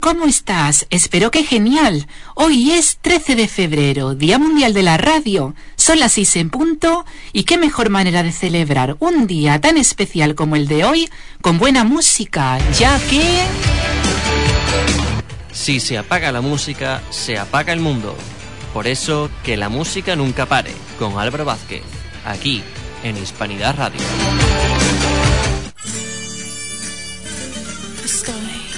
¿cómo estás? Espero que genial. Hoy es 13 de febrero, Día Mundial de la Radio. Son las 6 en punto y qué mejor manera de celebrar un día tan especial como el de hoy con buena música, ya que... Si se apaga la música, se apaga el mundo. Por eso, que la música nunca pare, con Álvaro Vázquez, aquí en Hispanidad Radio. Estoy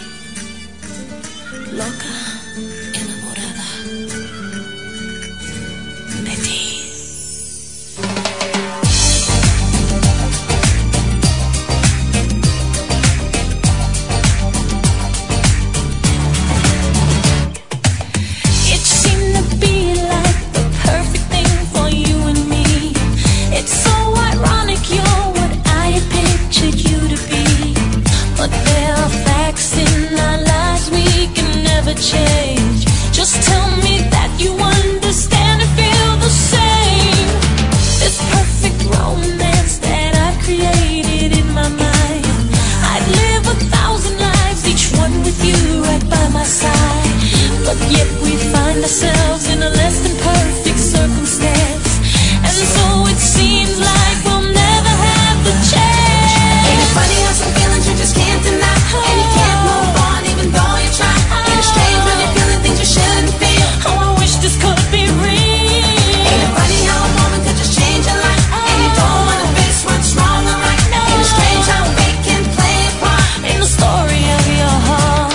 loca, enamorada de ti. It seemed to be like the perfect thing for you and me. It's so ironic you're what I had pictured you to be. But there are facts in our lives we can never change. Just tell me that you understand and feel the same. This perfect romance that I've created in my mind, I'd live 1,000 lives, each one with you right by my side. But yet we find ourselves in a less than perfect circumstance, and so it seems like we'll never have the chance. Ain't it funny how some feelings you just can't deny, and you can't move on even though you try. Ain't it strange when you're feeling things you shouldn't feel? Oh, I wish this could be real. Ain't it funny how a moment could just change your life, and you don't wanna face what's wrong or right? Ain't it strange how fate can play a part in the story of your heart?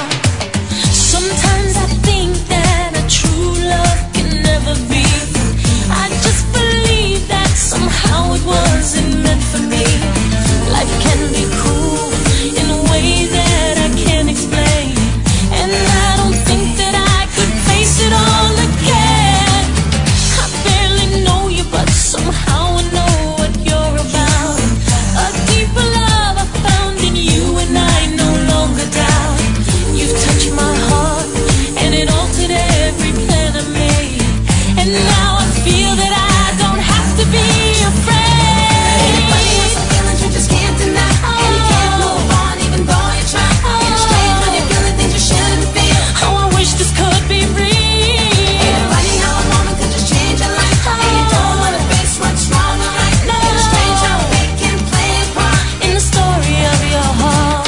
Sometimes I think that a true love can never be. I just believe that somehow it wasn't meant for me. Life can be cruel in a way that I can't explain, and I don't think that I could face it all again. I barely know you, but somehow I know what you're about. A deeper love I found in you, and I no longer doubt. You've touched my heart, and it altered every plan I made, and now I feel that I don't have to be afraid. Ain't it funny how some feelings you just can't deny, and you can't move on even though you try. Ain't it strange when you're feeling things you shouldn't feel? Oh, I wish this could be real. Ain't it funny how a moment could just change your life, and you don't wanna face what's wrong or right? Ain't it strange how fate can play a part in the story of your heart?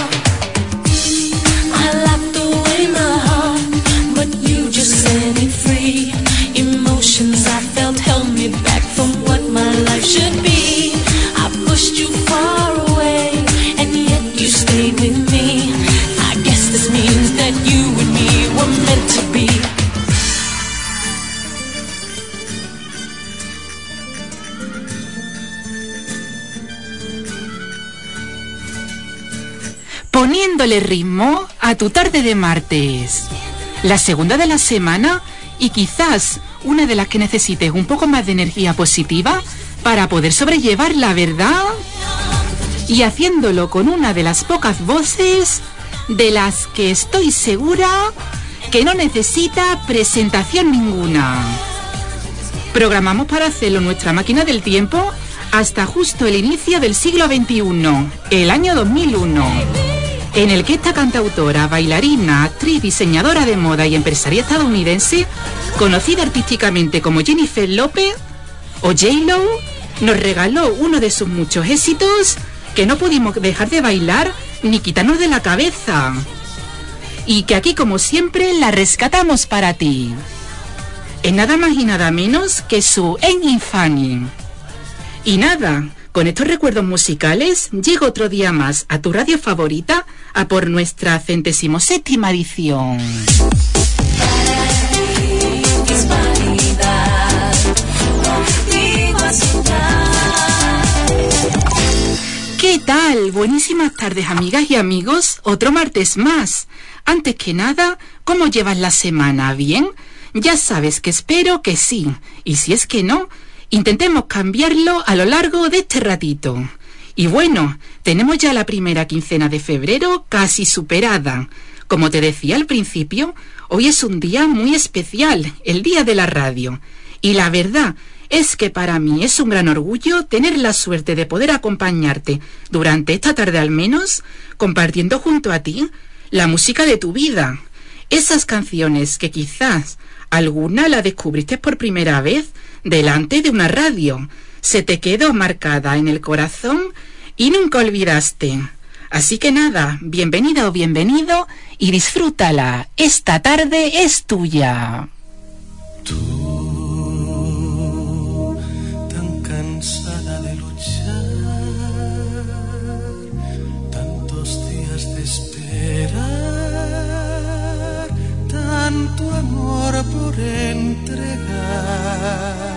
I locked away my heart, but you just set me free. Emotions I felt held me back from what my life should be. I pushed you far away, and yet you stayed with me. I guess this means that you and me were meant to be. Poniéndole ritmo a tu tarde de martes. La segunda de la semana y quizás una de las que necesites un poco más de energía positiva para poder sobrellevar la verdad, y haciéndolo con una de las pocas voces de las que estoy segura que no necesita presentación ninguna. Programamos para hacerlo nuestra máquina del tiempo hasta justo el inicio del siglo XXI, el año 2001, en el que esta cantautora, bailarina, actriz, diseñadora de moda y empresaria estadounidense, conocida artísticamente como Jennifer López o J-Lo, nos regaló uno de sus muchos éxitos que no pudimos dejar de bailar ni quitarnos de la cabeza, y que aquí, como siempre, la rescatamos para ti. Es nada más y nada menos que su Ain't Funny. Y nada, con estos recuerdos musicales, llega otro día más a tu radio favorita a por nuestra 107ª edición. ¿Qué tal? Buenísimas tardes, amigas y amigos. Otro martes más. Antes que nada, ¿cómo llevas la semana? ¿Bien? Ya sabes que espero que sí. Y si es que no, intentemos cambiarlo a lo largo de este ratito. Y bueno, tenemos ya la primera quincena de febrero casi superada. Como te decía al principio, hoy es un día muy especial, el Día de la Radio. Y la verdad es que para mí es un gran orgullo tener la suerte de poder acompañarte durante esta tarde al menos, compartiendo junto a ti la música de tu vida. Esas canciones que quizás alguna la descubriste por primera vez delante de una radio, se te quedó marcada en el corazón y nunca olvidaste. Así que nada, bienvenida o bienvenido y disfrútala. Esta tarde es tuya. Tú, tan cansada de luchar, tantos días de esperar, tanto amor por entregar.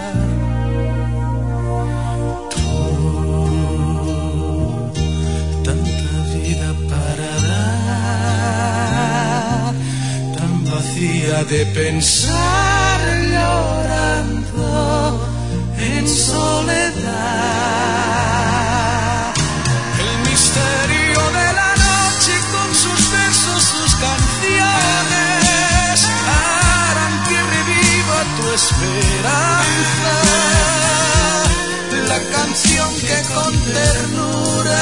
De pensar llorando en soledad, el misterio de la noche con sus versos, sus canciones harán que reviva tu esperanza, la canción que con ternura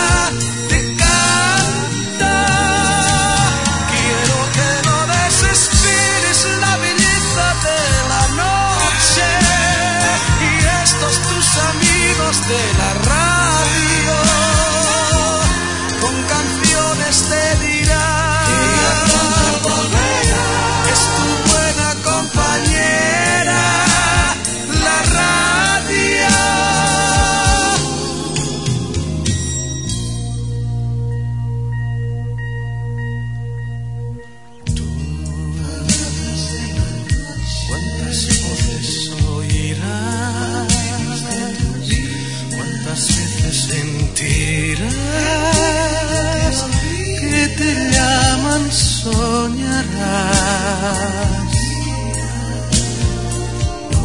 de la radio, con canciones te dirán que ya pronto volverá. Es tu buena compañera, la radio. Tú, ¿cuántas voces oirás? ¿Cuántas veces sentirás que te llaman, soñarás? No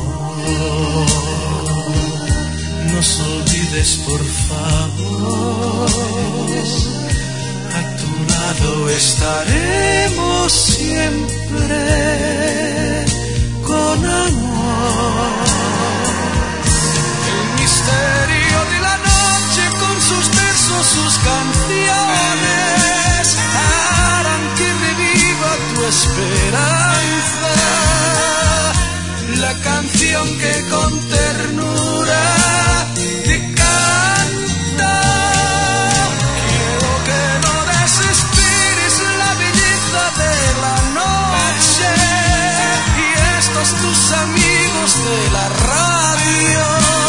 nos olvides, por favor, a tu lado estaremos siempre con amor. El misterio de la noche con sus versos, sus canciones harán que reviva tu esperanza, la canción que con ternura te canta. Quiero que no desesperes la belleza de la noche y estos tus amigos de la radio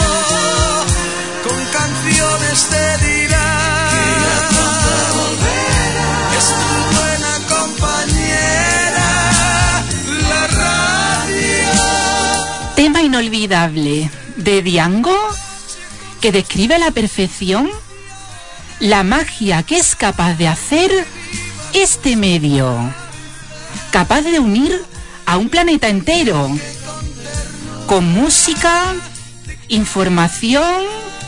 con canciones te dirán que ya pronto volverá. Es tu buena compañera, la radio. Tema inolvidable de Diango, que describe a la perfección la magia que es capaz de hacer este medio, capaz de unir a un planeta entero con música, información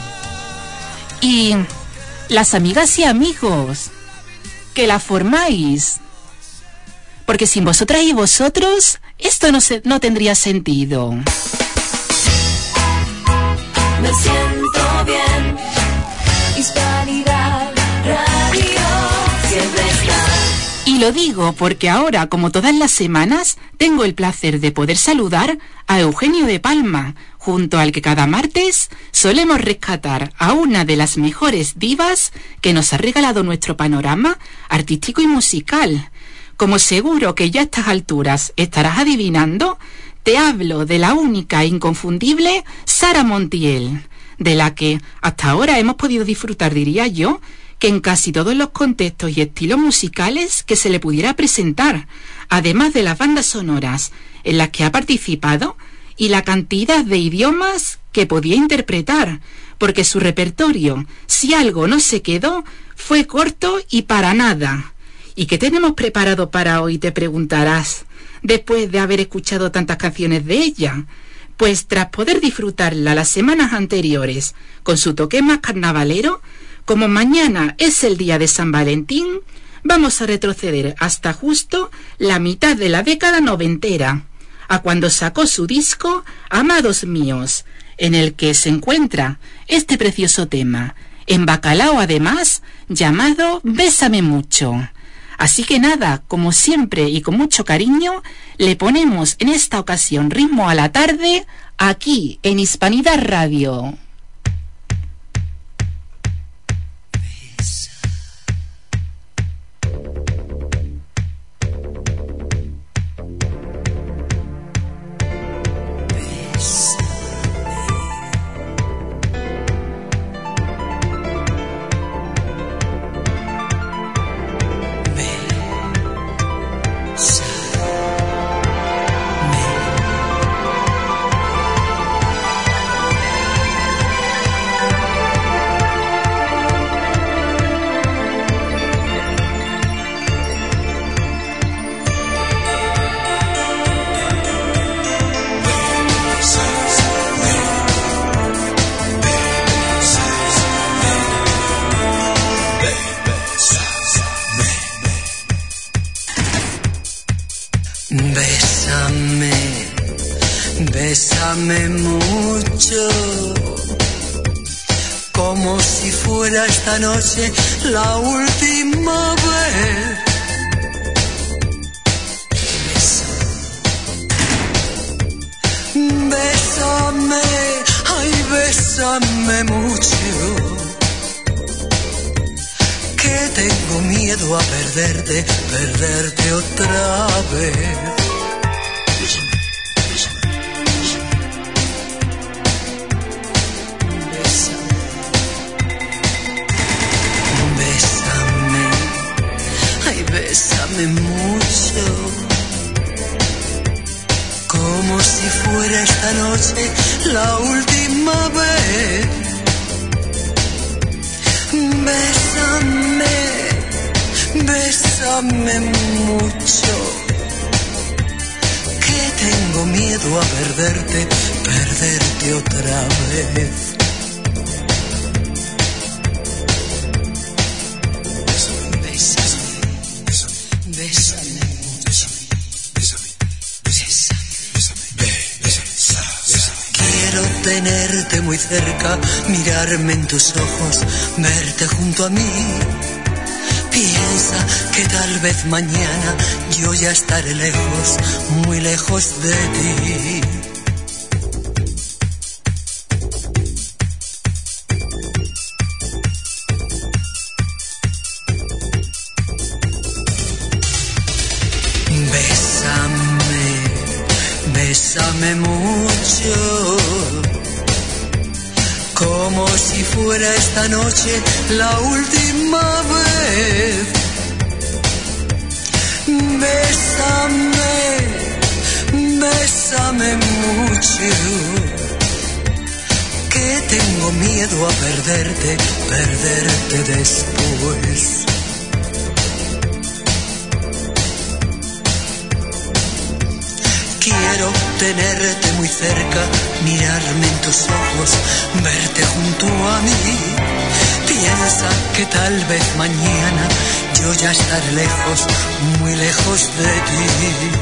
y las amigas y amigos que la formáis, porque sin vosotras y vosotros esto no tendría sentido. Me siento bien, Hispanidad Radio siempre está. Y lo digo porque ahora, como todas las semanas, tengo el placer de poder saludar a Eugenio de Palma, junto al que cada martes solemos rescatar a una de las mejores divas que nos ha regalado nuestro panorama artístico y musical. Como seguro que ya a estas alturas estarás adivinando, te hablo de la única e inconfundible Sara Montiel, de la que hasta ahora hemos podido disfrutar, diría yo, que en casi todos los contextos y estilos musicales que se le pudiera presentar, además de las bandas sonoras en las que ha participado y la cantidad de idiomas que podía interpretar, porque su repertorio, si algo no se quedó, fue corto y para nada. ¿Y qué tenemos preparado para hoy?, te preguntarás, después de haber escuchado tantas canciones de ella. Pues tras poder disfrutarla las semanas anteriores con su toque más carnavalero, como mañana es el día de San Valentín, vamos a retroceder hasta justo la mitad de la década noventera, a cuando sacó su disco Amados Míos, en el que se encuentra este precioso tema, en bacalao además, llamado Bésame Mucho. Así que nada, como siempre y con mucho cariño, le ponemos en esta ocasión ritmo a la tarde aquí en Hispanidad Radio. Bésame mucho, como si fuera esta noche la última vez. Bésame, ay, bésame mucho, que tengo miedo a perderte otra vez. Bésame mucho, como si fuera esta noche la última vez. Bésame, bésame mucho, que tengo miedo a perderte otra vez. Quiero tenerte muy cerca, mirarme en tus ojos, verte junto a mí. Piensa que tal vez mañana yo ya estaré lejos, muy lejos de ti. Bésame mucho, como si fuera esta noche la última vez. Bésame, bésame mucho, que tengo miedo a perderte después. Quiero tenerte muy cerca, mirarme en tus ojos, verte junto a mí. Piensa que tal vez mañana yo ya estaré lejos, muy lejos de ti.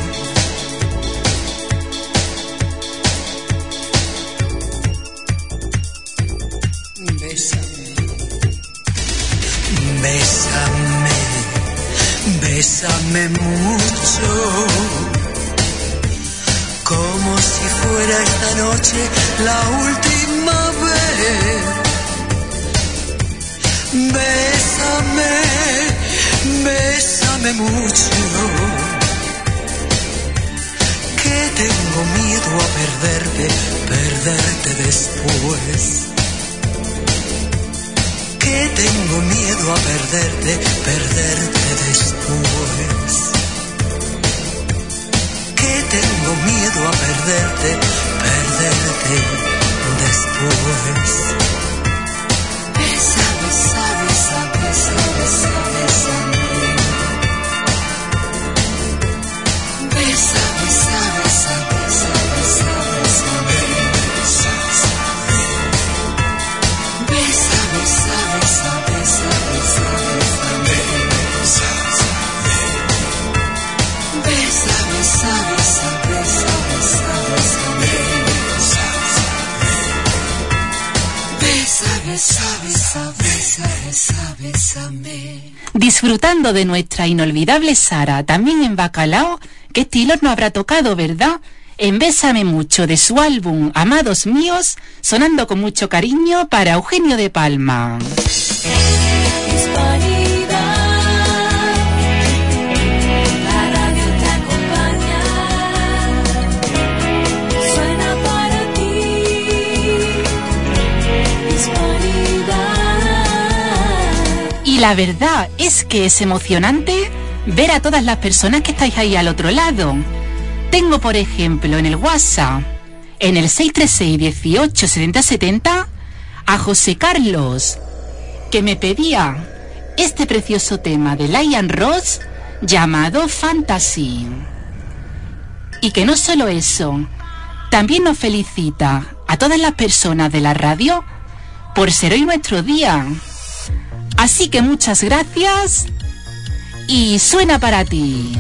Bésame, bésame mucho, como si fuera esta noche la última vez. Bésame, bésame mucho, que tengo miedo a perderte después. Que tengo miedo a perderte después. Que tengo miedo a perderte después. Bésame, disfrutando de nuestra inolvidable Sara, también en Bacalao. ¿Qué estilos nos habrá tocado, verdad? En Bésame Mucho, de su álbum Amados Míos, sonando con mucho cariño para Eugenio de Palma. Y la verdad es que es emocionante ver a todas las personas que estáis ahí al otro lado. Tengo, por ejemplo, en el WhatsApp, en el 636 18 70 70, a José Carlos, que me pedía este precioso tema de Lion Ross llamado Fantasy. Y que no solo eso, también nos felicita a todas las personas de la radio por ser hoy nuestro día. Así que muchas gracias y suena para ti.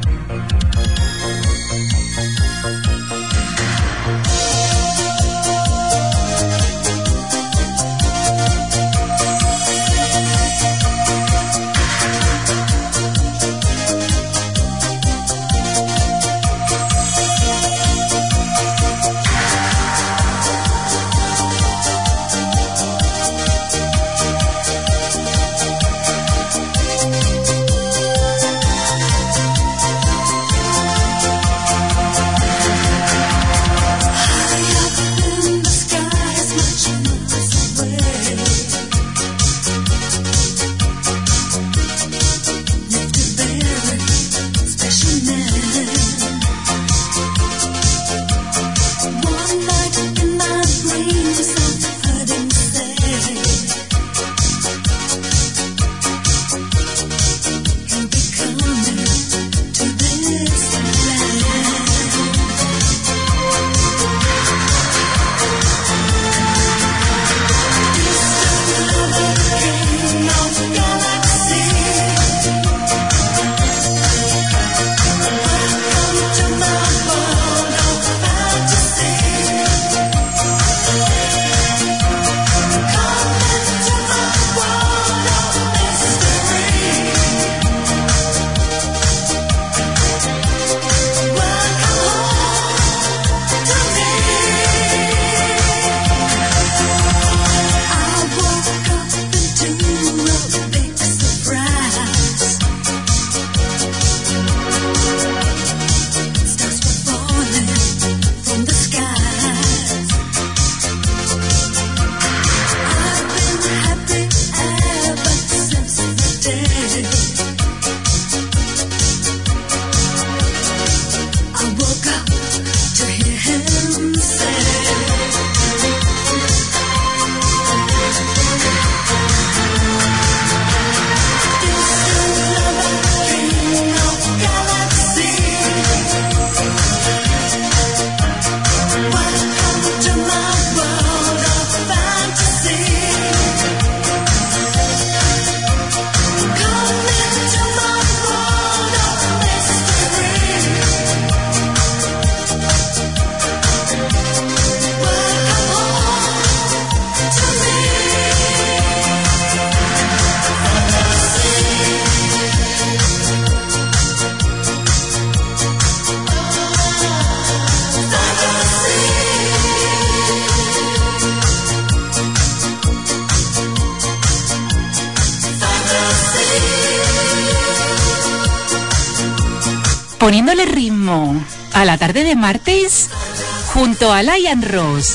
Poniéndole ritmo a la tarde de martes junto a Lion Ross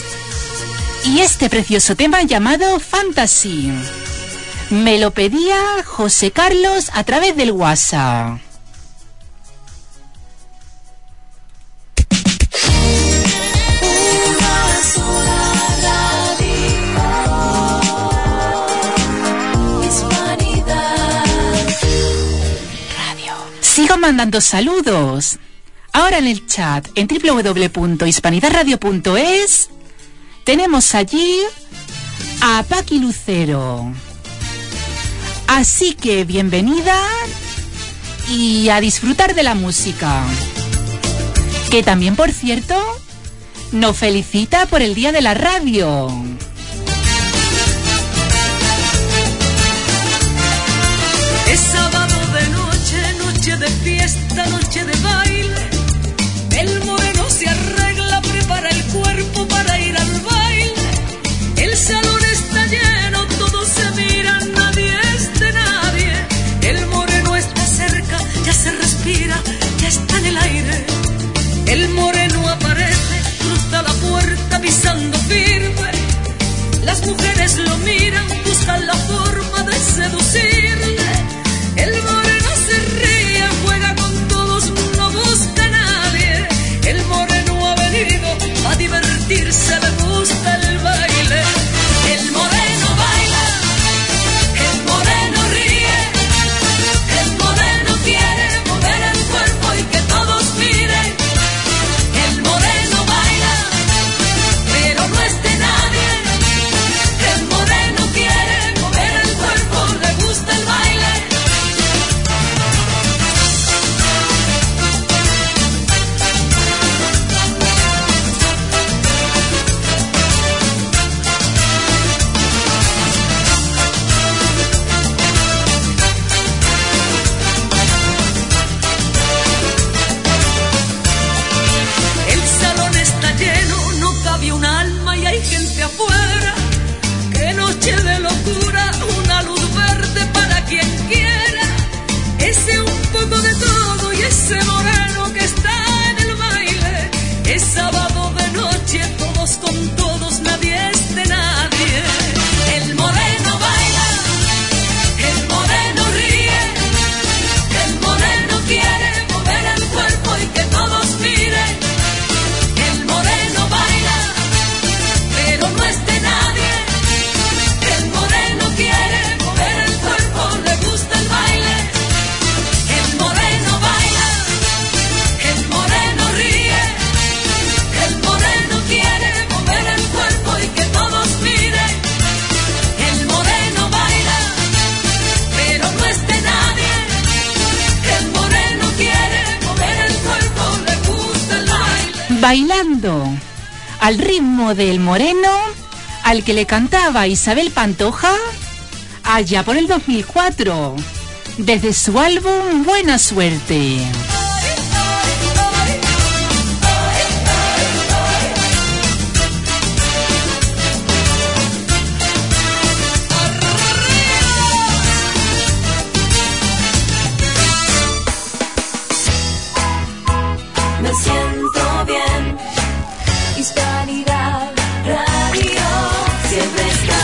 y este precioso tema llamado Fantasy. Me lo pedía José Carlos a través del WhatsApp. Sigo mandando saludos. Ahora en el chat, en www.hispanidadradio.es, tenemos allí a Paqui Lucero. Así que bienvenida y a disfrutar de la música. Que también, por cierto, nos felicita por el Día de la Radio. Es sábado de noche, noche de fiesta, noche de baile. El moreno se arregla, prepara el cuerpo para ir al baile. El salón está lleno, todos se miran, nadie es de nadie. El moreno está cerca, ya se respira, ya está en el aire. El moreno aparece, cruza la puerta pisando firme. Las mujeres lo miran, buscan la forma de seducirle. El moreno se ríe, juega con todos, no busca a nadie. El moreno ha venido a divertirse, le gusta el baile. El moreno baila, el moreno ríe, el moreno quiere mover el cuerpo y que todos miren. El moreno baila, pero no es de nadie. El moreno quiere mover el cuerpo, le gusta el baile. El salón está lleno, no cabe un alma y hay gente afuera. Qué noche de locura, una luz verde para quien quiera. Ese un poco de todo y ese moreno que está en el baile. Es sábado de noche, todos con todos, nadie es de nadie. El moreno baila, el moreno ríe, el moreno quiere mover el cuerpo y que todos miren. El moreno baila, pero no es de nadie. El moreno quiere mover el cuerpo, le gusta el baile. El moreno baila, el moreno ríe, el moreno quiere mover el cuerpo y que todos miren. El moreno baila, pero no es de nadie. El moreno quiere mover el cuerpo, le gusta el baile. Bailando al ritmo del moreno, al que le cantaba Isabel Pantoja allá por el 2004, desde su álbum Buena Suerte. Me siento bien. Hispanidad Radio siempre está.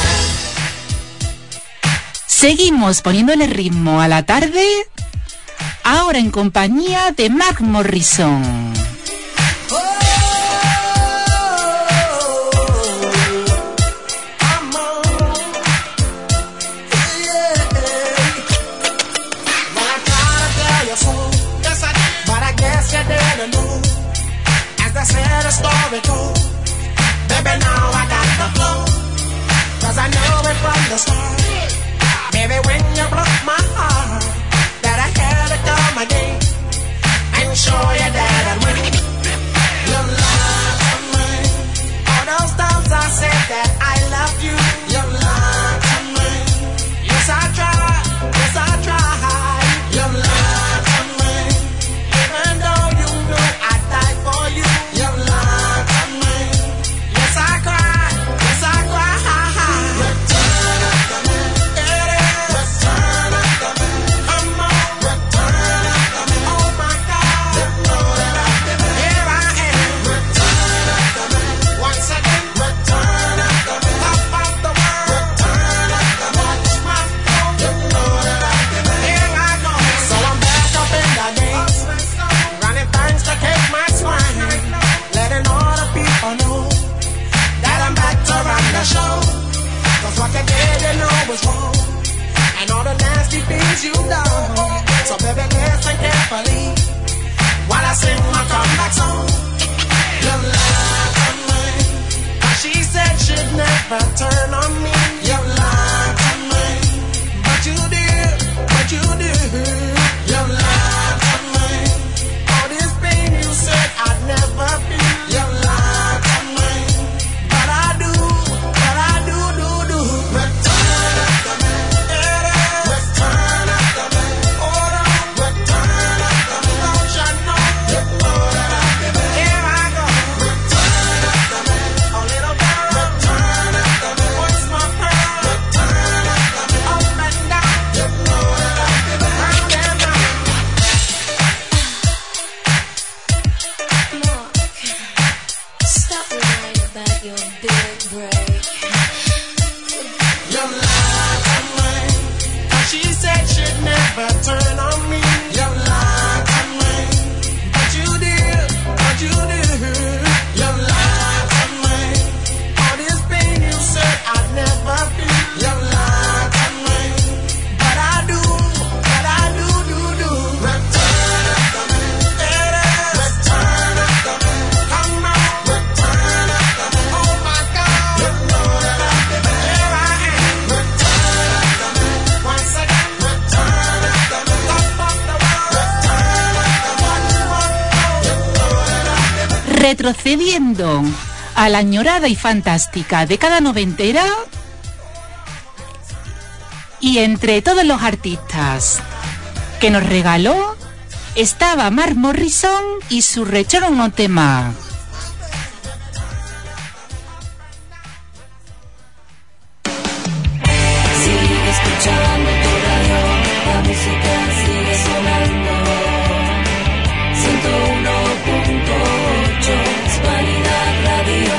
Seguimos poniéndole ritmo a la tarde, ahora en compañía de Mark Morrison. Baby, now I got the flow, 'cause I know it from the start. Baby, when you broke my heart, that I had to come again and show you that I'd win. You lied to me. All those times I said that I love you, you lied to me. Yes, I tried, yes, I tried. You lied to me. Even though you knew I'd die for you, you lied to me. Yes, I cried, yes, I cried. Return of the man, return of the man. Come on, return of the man. Oh my God, you know that I've been there. Here I am, return of the man. Once again, return of the man. Top of the world, return of the man. Watch my phone, you know that I've been there. Here I go, so I'm back up in the game, running things to keep my swine, letting all the people know that I'm back to run the show. 'Cause what you did, you know was wrong, and all the nasty things you done. So baby, listen carefully while I sing my comeback song. You lied to me. She said she'd never turn on me. You lied to me, but you did, but you did. You lied to me. All this pain you said I'd never feel. You lied to me, but I do, do. Return of the man, return of the man. never turn on me. You lied to me, but you did, but you did. You lied to me. All this pain you said I'd never feel. You lied to me, but I do, do. Return it to me, return it to me. Come on, return it to me. Oh my God, you know that I've been here. I am. Return it to me. Once again, return it to me. Top of the world, return it to me. One more time, you know that I've been. Retrocediendo a la añorada y fantástica década noventera, y entre todos los artistas que nos regaló estaba Mark Morrison y su Return on tema. Sigue escuchando tu radio, la música sigue sonando. 101.8 Hispanidad Radio.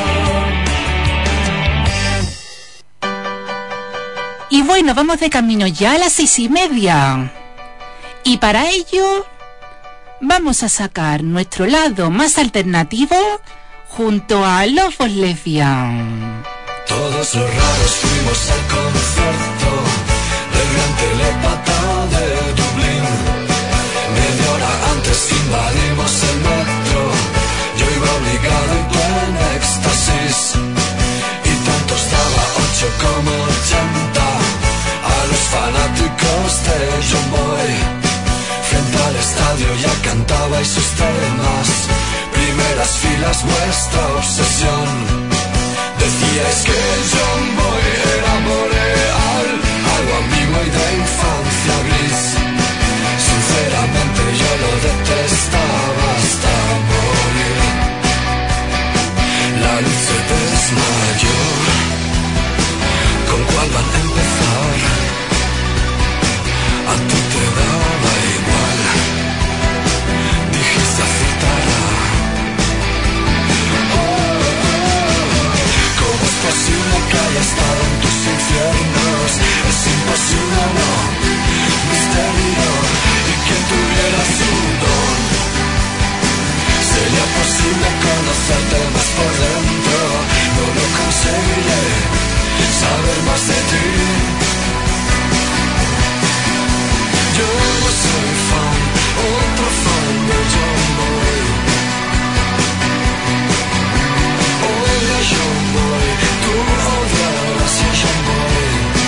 Y bueno, vamos de camino ya a las 6:30. Y para ello vamos a sacar nuestro lado más alternativo junto a Love of Lesbian. Todos los raros fuimos al concierto del gran telepata de Dublín. Media hora antes invadimos el metro. Yo iba obligado y tú en éxtasis. Y tanto estaba 8 como 80 a los fanáticos de John Boy. Frente al estadio ya cantabais sus temas. Primeras filas vuestra obsesión. Decíais que el John Boy era boreal, algo ambiguo y de infancia gris. Sinceramente yo lo detestaba hasta morir. La luz se desmayó. ¿Con cuál van a empezar? A ti te daba igual. Dijiste acertará. ¿Cómo es posible que haya estado en tus infiernos? Es imposible, no. Misterio. Y quien tuviera su don. Sería posible conocerte más por dentro. No lo conseguiré. Saber más de ti. Yo no soy fan, otro fan de John Boy. Odia John Boy, tú odiarás a John Boy.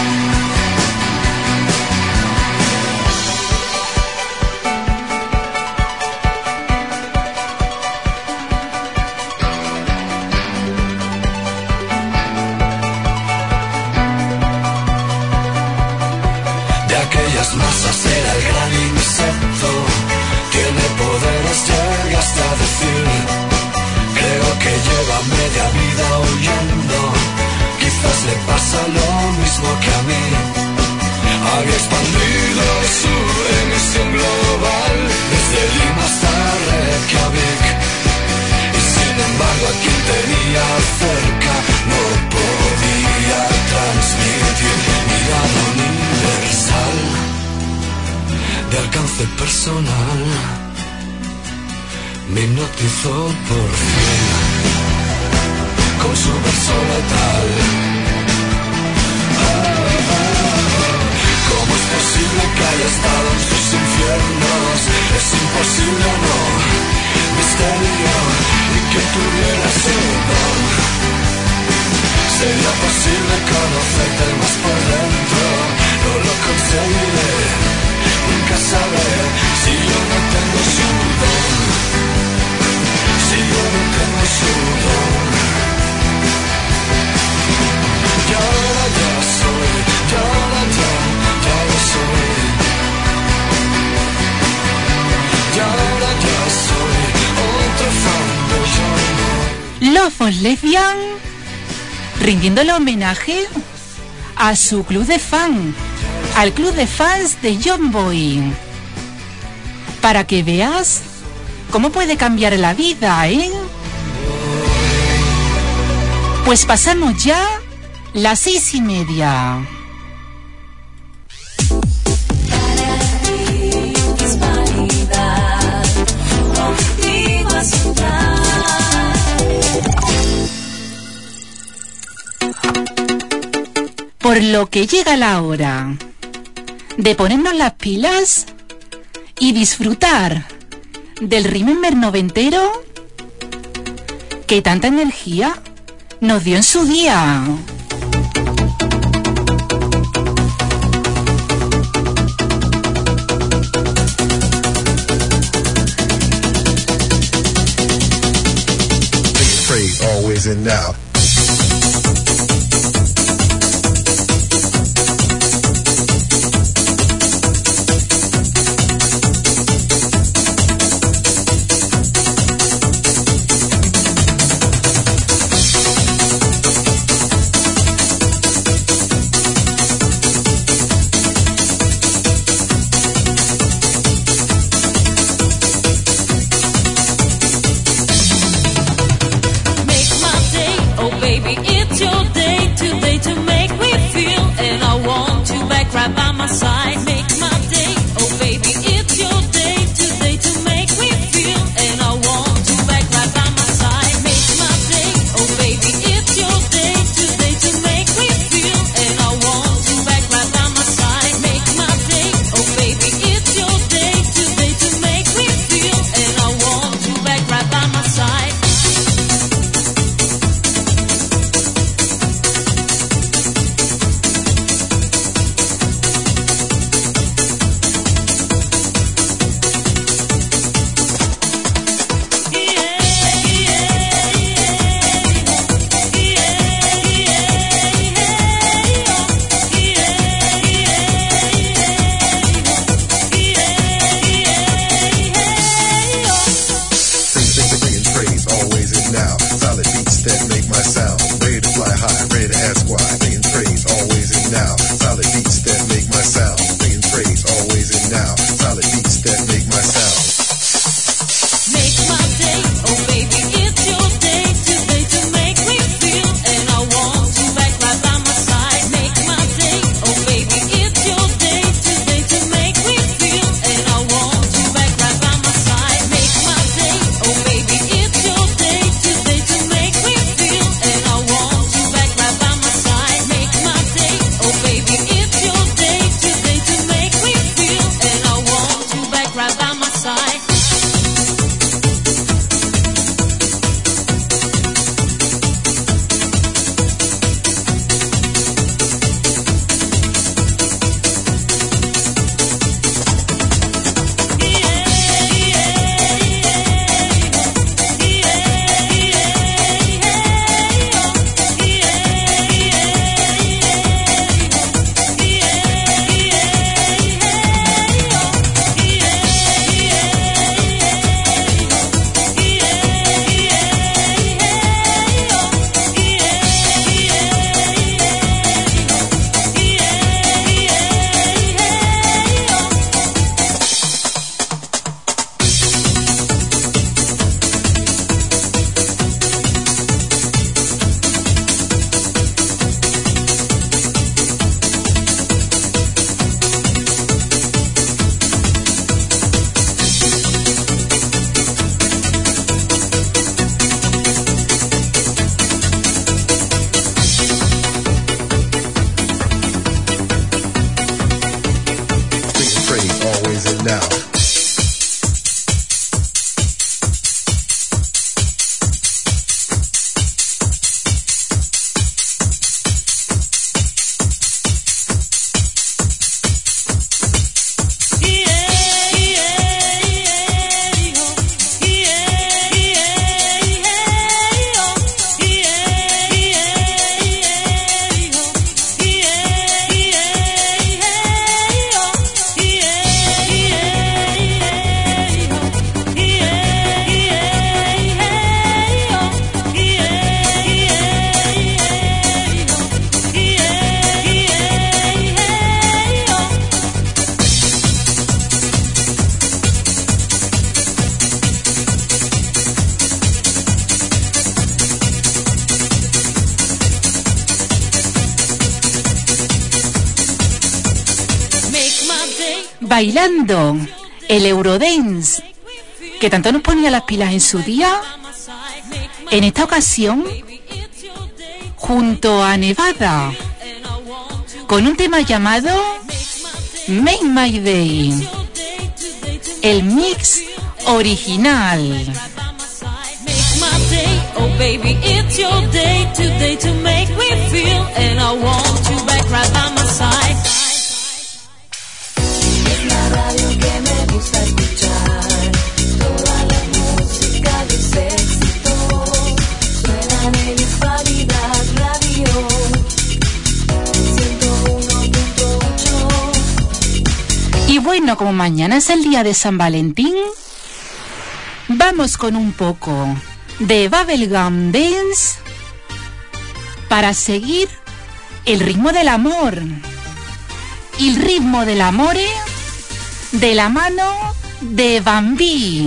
De aquellas masas era el gran insecto. Tiene poderes, llegaste a decir. Creo que lleva media vida huyendo. Quizás le pasa lo mismo que a mí. Había expandido su emisión global desde Lima hasta Reykjavik. Y sin embargo a quien tenía cerca no podía transmitir mirada universal de alcance personal. Me hipnotizó por fin con su verso letal. ¿Cómo es posible que haya estado en sus infiernos? Es imposible, no. Misterio. Y que tuviera su don. Sería posible conocerte más por dentro. No lo conseguiré. Nunca sabré si yo no tengo su don. Si yo no tengo su don. Y ahora ya soy, y ahora ya lo soy. Y ahora ya soy otro fan de John Boy. Love of Lesbian, rindiéndole homenaje a su club de fan, al club de fans de John Boy. Para que veas cómo puede cambiar la vida, ¿eh? Pues pasamos ya las 6:30. Por lo que llega la hora de ponernos las pilas y disfrutar del remember noventero que tanta energía nos dio en su día. Always and now. bailando el Eurodance, que tanto nos ponía las pilas en su día. En esta ocasión, junto a Nevada, con un tema llamado Make My Day, el mix original. Make my day, oh baby, it's your day today to make me feel, and I want you back right by my side. Es la radio que me gusta escuchar, toda la música de ese éxito, suena en Hispanidad Radio 101.8. Y bueno, como mañana es el día de San Valentín, vamos con un poco de Bubblegum Dance para seguir el ritmo del amor. Y el ritmo del amor de la mano de Bambi.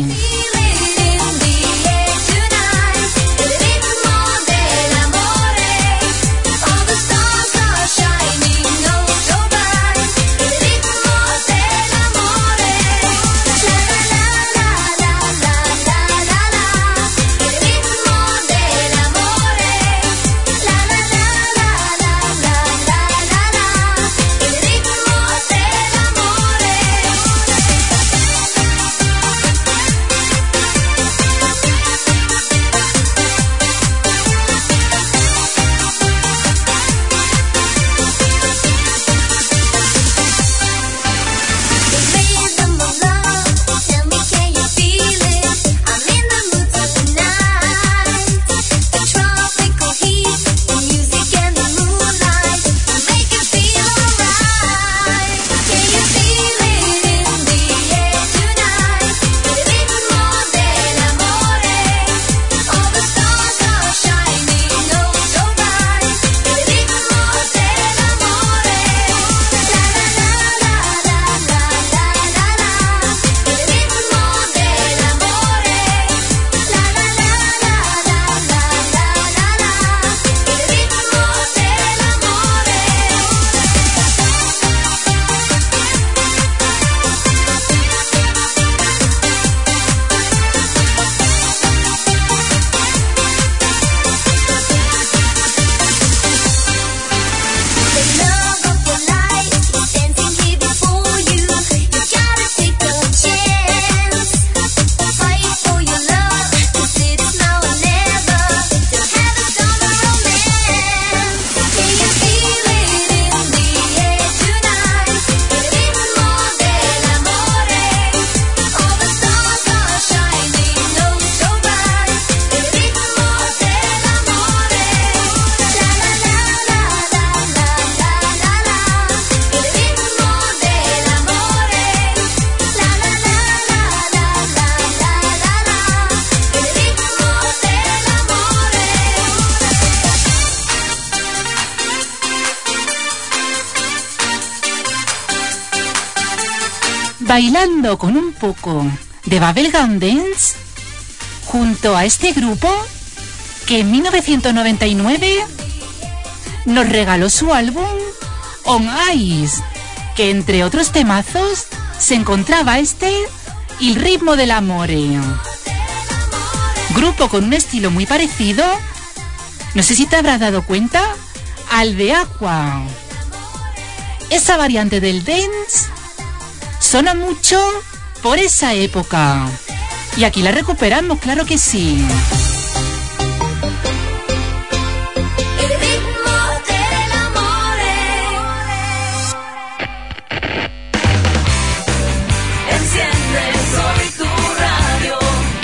Bailando con un poco de Bubblegum Dance junto a este grupo que en 1999 nos regaló su álbum On Ice, que entre otros temazos se encontraba este y el ritmo del amore. Grupo con un estilo muy parecido, no sé si te habrás dado cuenta, al de Aqua. Esa variante del dance suena mucho por esa época. Y aquí la recuperamos, claro que sí. El ritmo del amor. Enciende soy tu radio.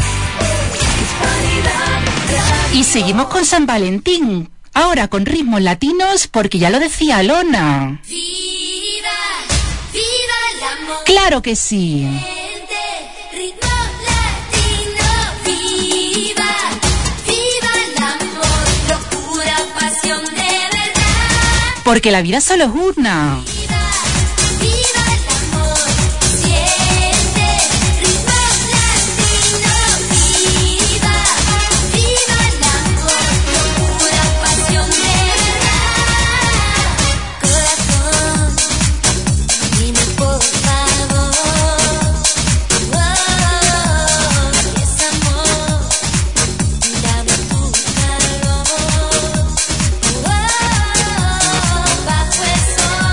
Y seguimos con San Valentín, ahora con ritmos latinos, porque ya lo decía Alona. Viva, viva el amor. Claro que sí. Ritmo latino, viva, viva el amor, locura, pasión de verdad. Porque la vida solo es una. Viva, viva el amor, siente, ritmo latino, viva, viva el amor, locura, pasión de verdad. Corazón, dime por favor. Bajo el sol.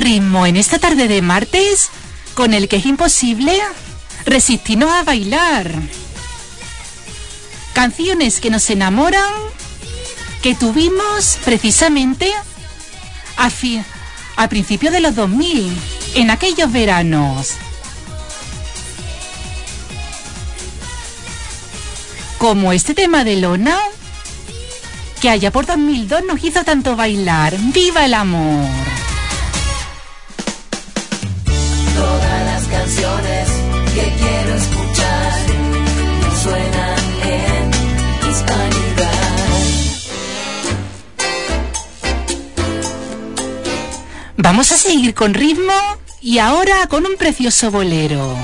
ritmo en esta tarde de martes con el que es imposible resistirnos a bailar. Canciones que nos enamoran, que tuvimos precisamente a principios de los 2000, en aquellos veranos. Como este tema de Lona, que allá por 2002 nos hizo tanto bailar. ¡Viva el amor! Todas las canciones que quiero escuchar suenan en Hispanidad. Vamos a seguir con ritmo y ahora con un precioso bolero.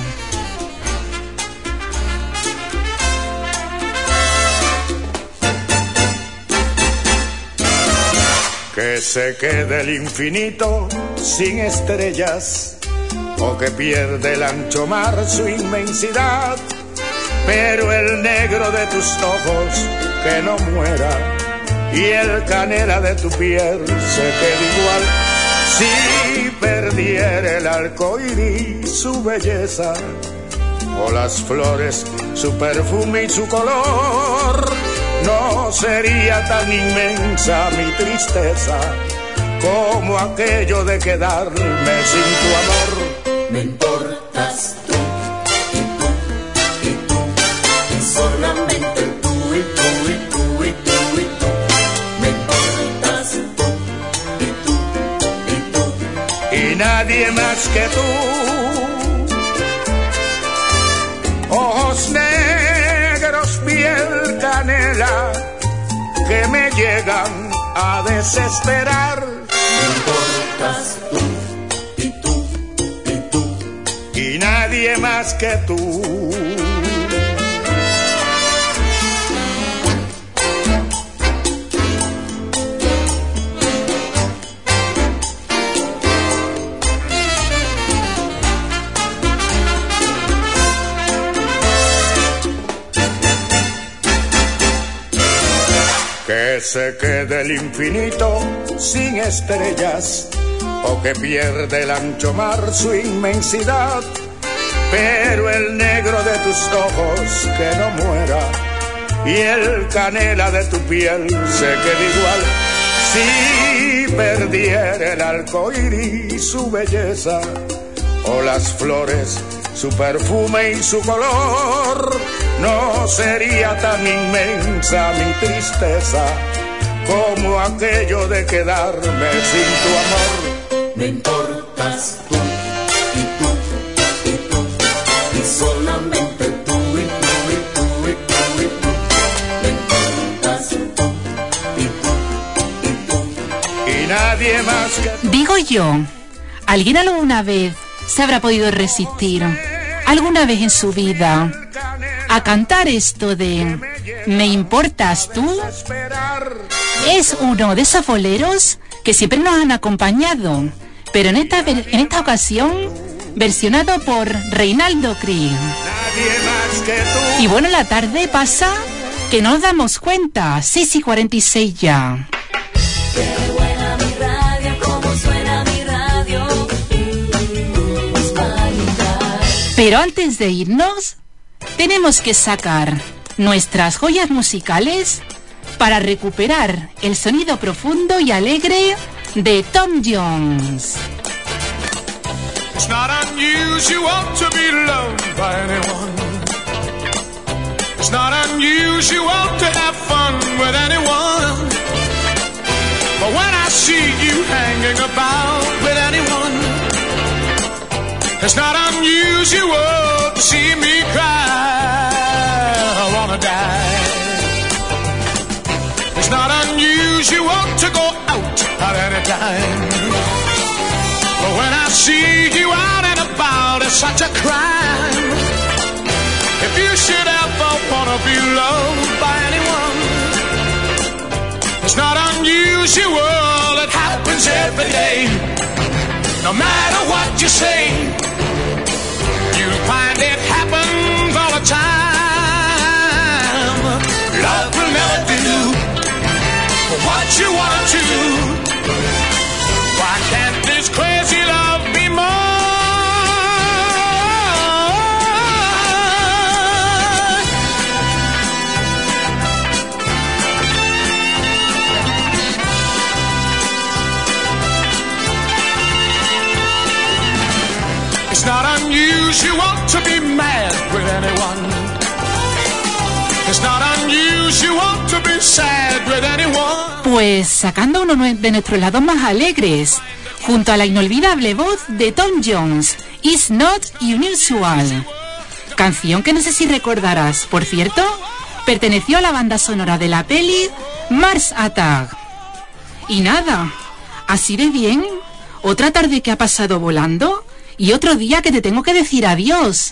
Que se quede el infinito sin estrellas, o que pierde el ancho mar su inmensidad, pero el negro de tus ojos que no muera, y el canela de tu piel se quede igual. Si perdiera el arcoíris su belleza, o las flores su perfume y su color, no sería tan inmensa mi tristeza como aquello de quedarme sin tu amor. Me importas tú y tú, y solamente tú y tú y tú y tú y tú. Me importas tú y tú y nadie más que tú. Ojos negros, piel canela, que me llegan a desesperar. Me importas tú y tú y tú y nadie más que tú. Que se quede el infinito sin estrellas, o que pierde el ancho mar su inmensidad, pero el negro de tus ojos que no muera, y el canela de tu piel se quede igual. Si perdiera el arcoíris su belleza, o las flores su perfume y su color, no sería tan inmensa mi tristeza como aquello de quedarme sin tu amor. Me importas tú y tú y tú, y solamente tú y tú y tú y tú y tú. Me importas tú y tú y nadie más que... Digo yo, ¿alguien alguna vez se habrá podido resistir, alguna vez en su vida, a cantar esto de ¿Me importas tú? Es uno de esos boleros que siempre nos han acompañado, pero en esta ocasión versionado por Reinaldo Cris. Y bueno, la tarde pasa que no nos damos cuenta. 6:46 ya. Qué buena mi radio, cómo suena mi radio. Hispanidad. Pero antes de irnos, tenemos que sacar nuestras joyas musicales para recuperar el sonido profundo y alegre de Tom Jones. It's not unusual to be loved by anyone. It's not unusual to have fun with anyone. But when I see you hanging about with anyone, it's not unusual to see me cry. I wanna die. It's not unusual to go out at any time. But when I see you out and about, it's such a crime. If you should ever wanna be loved by anyone, it's not unusual, it happens every day. No matter what you say, you'll find it happens all the time. Love will never do what you want to. Why can't this crazy love not unusual to be mad with anyone. It's not unusual to be sad with anyone. Pues sacando uno de nuestros lados más alegres, junto a la inolvidable voz de Tom Jones, It's Not Unusual. Canción que no sé si recordarás, por cierto, perteneció a la banda sonora de la peli Mars Attack. Y nada, así de bien, otra tarde que ha pasado volando y otro día que te tengo que decir adiós.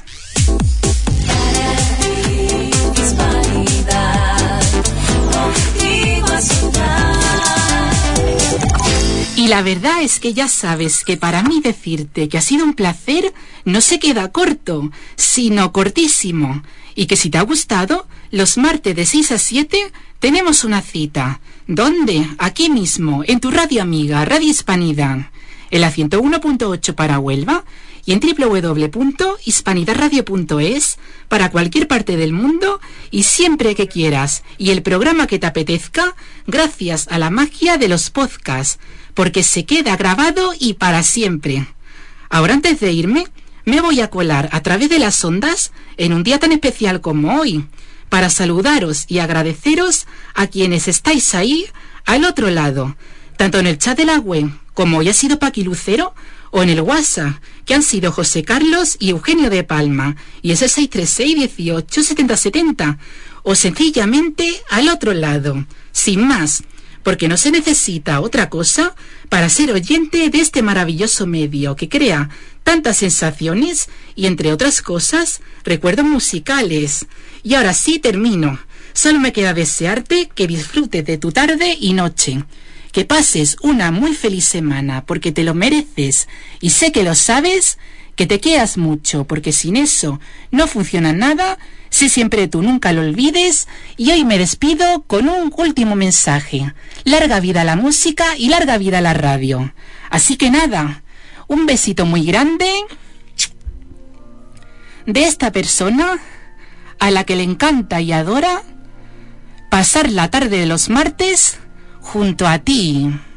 Y la verdad es que ya sabes que para mí decirte que ha sido un placer no se queda corto, sino cortísimo. Y que si te ha gustado, los martes de 6 a 7 tenemos una cita. ¿Dónde? Aquí mismo, en tu radio amiga, Radio Hispanidad. En la 101.8 para Huelva y en www.hispanidadradio.es para cualquier parte del mundo y siempre que quieras. Y el programa que te apetezca, gracias a la magia de los podcasts, porque se queda grabado y para siempre. Ahora, antes de irme, me voy a colar a través de las ondas en un día tan especial como hoy, para saludaros y agradeceros a quienes estáis ahí al otro lado, tanto en el chat de la web, como hoy ha sido Paqui Lucero, o en el WhatsApp, que han sido José Carlos y Eugenio de Palma, y es el 636-187070, o sencillamente al otro lado, sin más, porque no se necesita otra cosa para ser oyente de este maravilloso medio que crea tantas sensaciones y, entre otras cosas, recuerdos musicales. Y ahora sí termino. Solo me queda desearte que disfrutes de tu tarde y noche. Que pases una muy feliz semana, porque te lo mereces. Y sé que lo sabes, que te quieras mucho, porque sin eso no funciona nada. Sé siempre tú, nunca lo olvides. Y hoy me despido con un último mensaje. Larga vida a la música y larga vida a la radio. Así que nada, un besito muy grande de esta persona a la que le encanta y adora pasar la tarde de los martes junto a ti.